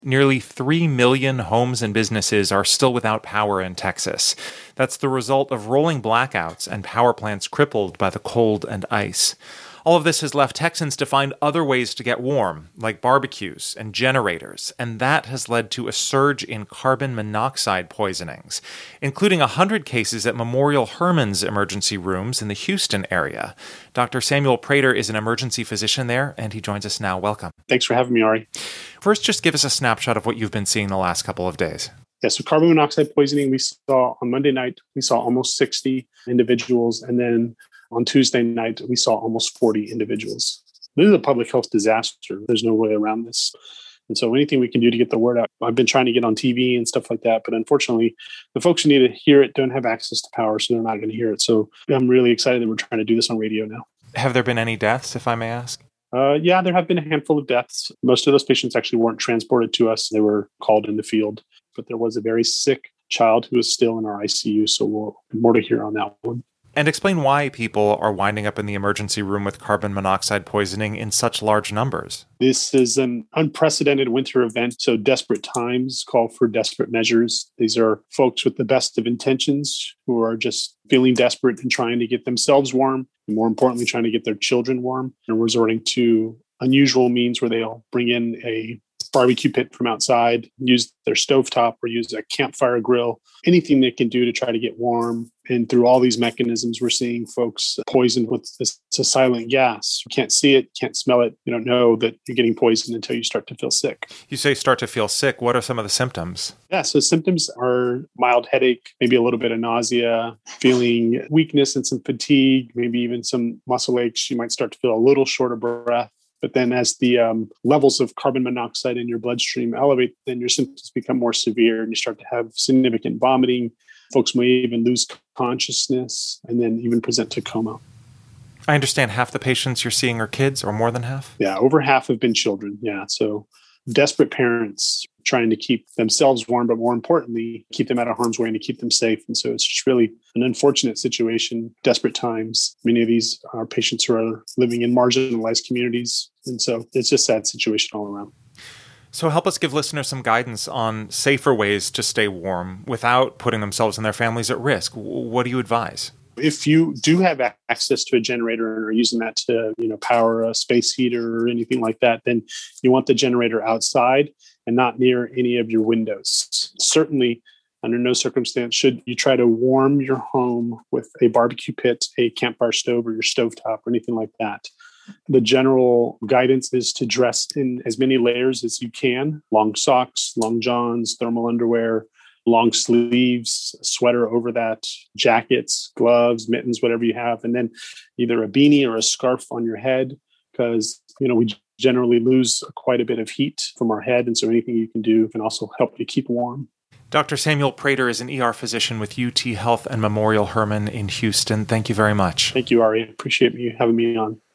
Nearly 3 million homes and businesses are still without power in Texas. That's the result of rolling blackouts and power plants crippled by the cold and ice. All of this has left Texans to find other ways to get warm, like barbecues and generators, and that has led to a surge in carbon monoxide poisonings, including 100 cases at Memorial Hermann's emergency rooms in the Houston area. Dr. Samuel Prater is an emergency physician there, and he joins us now. Welcome. Thanks for having me, Ari. First, just give us a snapshot of what you've been seeing the last couple of days. Yeah, so carbon monoxide poisoning, we saw on Monday night, we saw almost 60 individuals, and then on Tuesday night, we saw almost 40 individuals. This is a public health disaster. There's no way around this. And so anything we can do to get the word out. I've been trying to get on TV and stuff like that, but unfortunately, the folks who need to hear it don't have access to power, so they're not going to hear it. So I'm really excited that we're trying to do this on radio now. Have there been any deaths, if I may ask? Yeah, there have been a handful of deaths. Most of those patients actually weren't transported to us. They were called in the field. But there was a very sick child who is still in our ICU, so we'll have more to hear on that one. And explain why people are winding up in the emergency room with carbon monoxide poisoning in such large numbers. This is an unprecedented winter event, so desperate times call for desperate measures. These are folks with the best of intentions who are just feeling desperate and trying to get themselves warm, and more importantly, trying to get their children warm, and resorting to unusual means where they'll bring in a barbecue pit from outside, use their stovetop or use a campfire grill, anything they can do to try to get warm. And through all these mechanisms, we're seeing folks poisoned with this. It's a silent gas. You can't see it, can't smell it. You don't know that you're getting poisoned until you start to feel sick. You say start to feel sick. What are some of the symptoms? Yeah, so symptoms are mild headache, maybe a little bit of nausea, feeling weakness and some fatigue, maybe even some muscle aches. You might start to feel a little short of breath. But then as the levels of carbon monoxide in your bloodstream elevate, then your symptoms become more severe and you start to have significant vomiting. Folks may even lose consciousness and then even present to coma. I understand half the patients you're seeing are kids, or more than half? Yeah, over half have been children. Yeah, so desperate parents trying to keep themselves warm, but more importantly, keep them out of harm's way and to keep them safe. And so it's just really an unfortunate situation, desperate times. Many of these are patients who are living in marginalized communities. And so it's just a sad situation all around. So help us give listeners some guidance on safer ways to stay warm without putting themselves and their families at risk. What do you advise? If you do have access to a generator and are using that to, power a space heater or anything like that, then you want the generator outside and not near any of your windows. Certainly, under no circumstance should you try to warm your home with a barbecue pit, a campfire stove, or your stovetop, or anything like that. The general guidance is to dress in as many layers as you can: long socks, long johns, thermal underwear, long sleeves, a sweater over that, jackets, gloves, mittens, whatever you have, and then either a beanie or a scarf on your head, because we generally lose quite a bit of heat from our head, and so anything you can do can also help you keep warm. Dr. Samuel Prater is an ER physician with UT Health and Memorial Hermann in Houston. Thank you very much. Thank you, Ari. Appreciate you having me on.